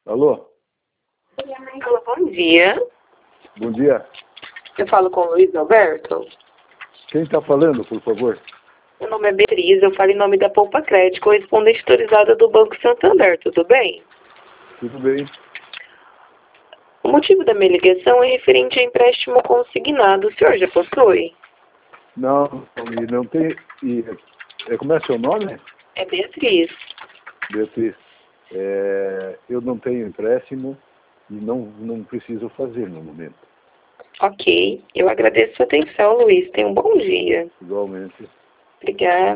Alô? Alô, bom dia. Bom dia. Eu falo com o Luiz Alberto. Quem está falando, por favor? Meu nome é Beatriz, eu falo em nome da Poupa Crédito, correspondente autorizada do Banco Santander, tudo bem? Tudo bem. O motivo da minha ligação é referente a empréstimo consignado. O senhor já possui? Não, e não tem... como é seu nome? É Beatriz. Beatriz. Eu não tenho empréstimo e não preciso fazer no momento. Ok, eu agradeço a sua atenção, Luiz. Tenha um bom dia. Igualmente. Obrigada.